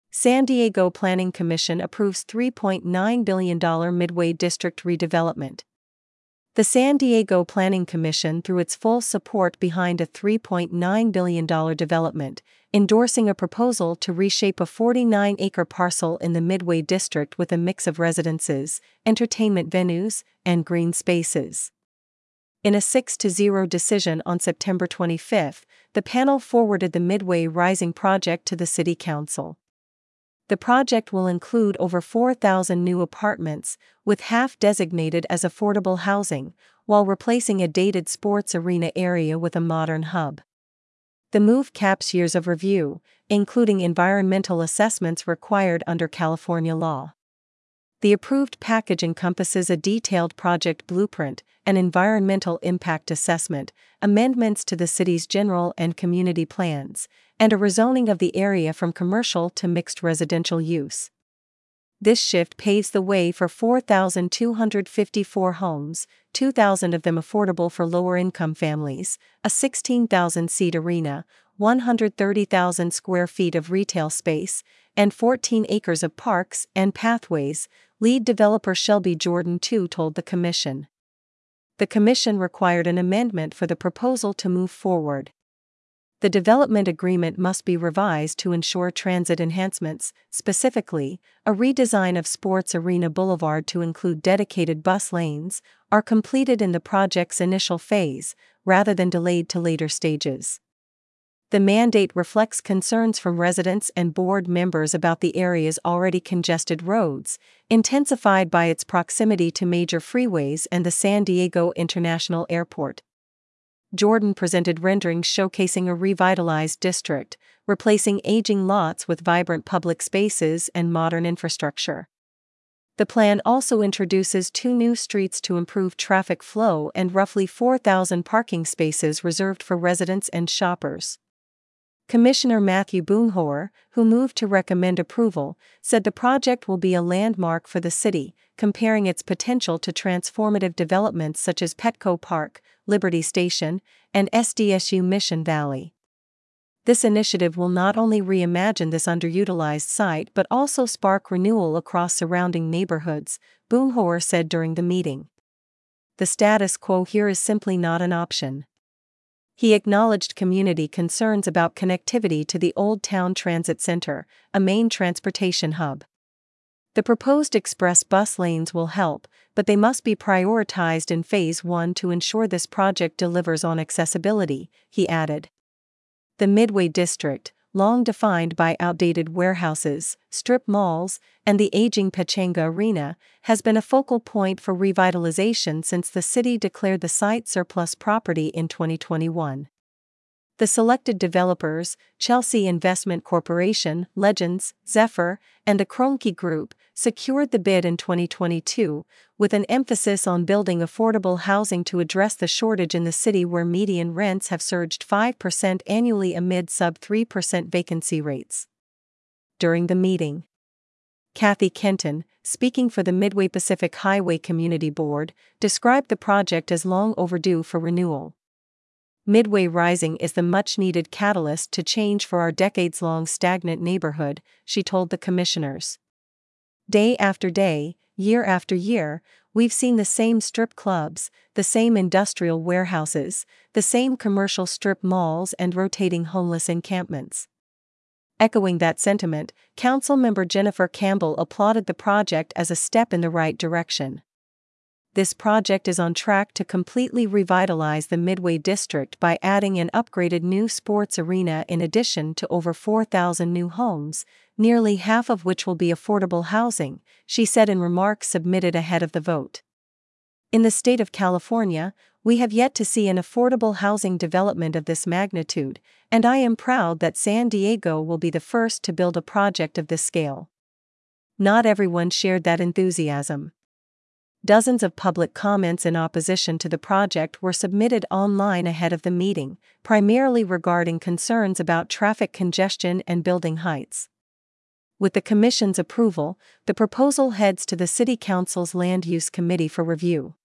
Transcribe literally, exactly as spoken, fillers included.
San Diego Planning Commission approves three point nine billion dollars Midway District redevelopment. The San Diego Planning Commission threw its full support behind a three point nine billion dollars development, endorsing a proposal to reshape a forty-nine acre parcel in the Midway District with a mix of residences, entertainment venues, and green spaces. In a six to zero decision on September twenty-fifth, the panel forwarded the Midway Rising project to the City Council. The project will include over four thousand new apartments, with half designated as affordable housing, while replacing a dated sports arena area with a modern hub. The move caps years of review, including environmental assessments required under California law. The approved package encompasses a detailed project blueprint, an environmental impact assessment, amendments to the city's general and community plans, and a rezoning of the area from commercial to mixed residential use. This shift paves the way for four thousand two hundred fifty-four homes, two thousand of them affordable for lower-income families, a sixteen thousand seat arena, one hundred thirty thousand square feet of retail space, and fourteen acres of parks and pathways, lead developer Shelby Jordan the second told the Commission. The Commission required an amendment for the proposal to move forward. The development agreement must be revised to ensure transit enhancements, specifically, a redesign of Sports Arena Boulevard to include dedicated bus lanes, are completed in the project's initial phase, rather than delayed to later stages. The mandate reflects concerns from residents and board members about the area's already congested roads, intensified by its proximity to major freeways and the San Diego International Airport. Jordan presented renderings showcasing a revitalized district, replacing aging lots with vibrant public spaces and modern infrastructure. The plan also introduces two new streets to improve traffic flow and roughly four thousand parking spaces reserved for residents and shoppers. Commissioner Matthew Boonhauer, who moved to recommend approval, said the project will be a landmark for the city, comparing its potential to transformative developments such as Petco Park, Liberty Station, and S D S U Mission Valley. This initiative will not only reimagine this underutilized site but also spark renewal across surrounding neighborhoods, Boonhauer said during the meeting. The status quo here is simply not an option. He acknowledged community concerns about connectivity to the Old Town Transit Center, a main transportation hub. The proposed express bus lanes will help, but they must be prioritized in Phase one to ensure this project delivers on accessibility, he added. The Midway District, long defined by outdated warehouses, strip malls, and the aging Pechanga Arena, has been a focal point for revitalization since the city declared the site surplus property in twenty twenty-one. The selected developers, Chelsea Investment Corporation, Legends, Zephyr, and the Kroenke Group, secured the bid in twenty twenty-two, with an emphasis on building affordable housing to address the shortage in the city where median rents have surged five percent annually amid sub three percent vacancy rates. During the meeting, Kathy Kenton, speaking for the Midway Pacific Highway Community Board, described the project as long overdue for renewal. Midway Rising is the much-needed catalyst to change for our decades-long stagnant neighborhood, she told the commissioners. Day after day, year after year, we've seen the same strip clubs, the same industrial warehouses, the same commercial strip malls and rotating homeless encampments. Echoing that sentiment, Councilmember Jennifer Campbell applauded the project as a step in the right direction. This project is on track to completely revitalize the Midway District by adding an upgraded new sports arena in addition to over four thousand new homes, nearly half of which will be affordable housing, she said in remarks submitted ahead of the vote. In the state of California, we have yet to see an affordable housing development of this magnitude, and I am proud that San Diego will be the first to build a project of this scale. Not everyone shared that enthusiasm. Dozens of public comments in opposition to the project were submitted online ahead of the meeting, primarily regarding concerns about traffic congestion and building heights. With the Commission's approval, the proposal heads to the City Council's Land Use Committee for review.